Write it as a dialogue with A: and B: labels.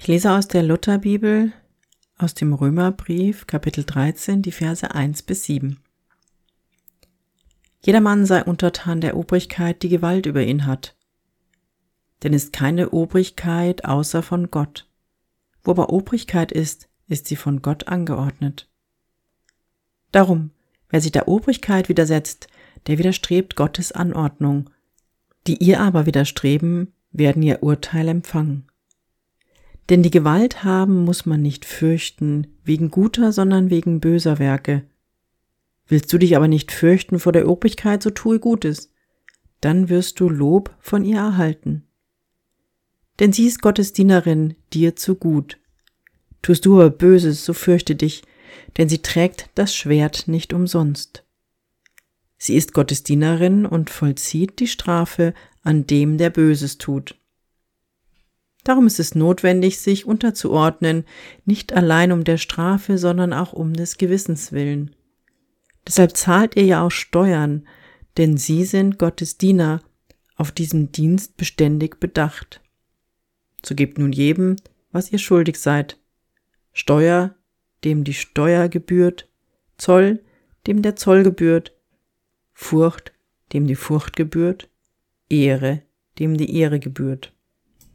A: Ich lese aus der Lutherbibel, aus dem Römerbrief, Kapitel 13, die Verse 1-7. Jedermann sei untertan der Obrigkeit, die Gewalt über ihn hat. Denn ist keine Obrigkeit außer von Gott. Wo aber Obrigkeit ist, ist sie von Gott angeordnet. Darum, wer sich der Obrigkeit widersetzt, der widerstrebt Gottes Anordnung. Die ihr aber widerstreben, werden ihr Urteil empfangen. Denn die Gewalt haben muss man nicht fürchten, wegen guter, sondern wegen böser Werke. Willst du dich aber nicht fürchten vor der Obrigkeit, so tue Gutes, dann wirst du Lob von ihr erhalten. Denn sie ist Gottes Dienerin, dir zu gut. Tust du aber Böses, so fürchte dich, denn sie trägt das Schwert nicht umsonst. Sie ist Gottes Dienerin und vollzieht die Strafe an dem, der Böses tut. Darum ist es notwendig, sich unterzuordnen, nicht allein um der Strafe, sondern auch um des Gewissens willen. Deshalb zahlt ihr ja auch Steuern, denn sie sind Gottes Diener, auf diesem Dienst beständig bedacht. So gebt nun jedem, was ihr schuldig seid. Steuer, dem die Steuer gebührt, Zoll, dem der Zoll gebührt, Furcht, dem die Furcht gebührt, Ehre, dem die Ehre gebührt.